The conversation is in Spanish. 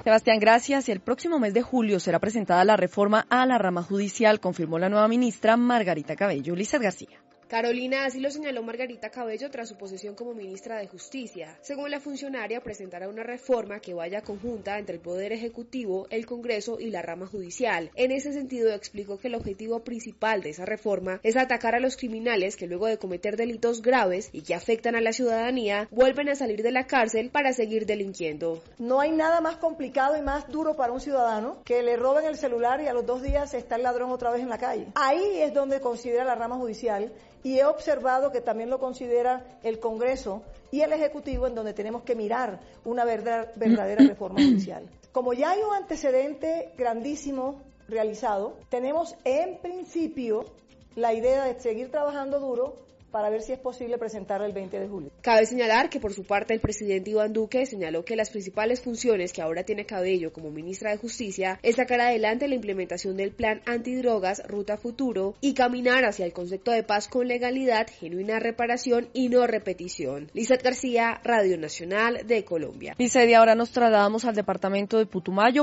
Sebastián, gracias. Y el próximo mes de julio será presentada la reforma a la rama judicial, confirmó la nueva ministra Margarita Cabello. Lizeth García. Carolina, así lo señaló Margarita Cabello tras su posesión como ministra de Justicia. Según la funcionaria, presentará una reforma que vaya conjunta entre el Poder Ejecutivo, el Congreso y la rama judicial. En ese sentido, explicó que el objetivo principal de esa reforma es atacar a los criminales que luego de cometer delitos graves y que afectan a la ciudadanía, vuelven a salir de la cárcel para seguir delinquiendo. No hay nada más complicado y más duro para un ciudadano que le roben el celular y a los 2 días está el ladrón otra vez en la calle. Ahí es donde considera la rama judicial. Y he observado que también lo considera el Congreso y el Ejecutivo, en donde tenemos que mirar una verdadera reforma judicial. Como ya hay un antecedente grandísimo realizado, tenemos en principio la idea de seguir trabajando duro para ver si es posible presentarla el 20 de julio. Cabe señalar que por su parte el presidente Iván Duque señaló que las principales funciones que ahora tiene Cabello como ministra de Justicia es sacar adelante la implementación del plan antidrogas Ruta Futuro y caminar hacia el concepto de paz con legalidad, genuina reparación y no repetición. Lizeth García, Radio Nacional de Colombia. Lizeth, y ahora nos trasladamos al departamento de Putumayo.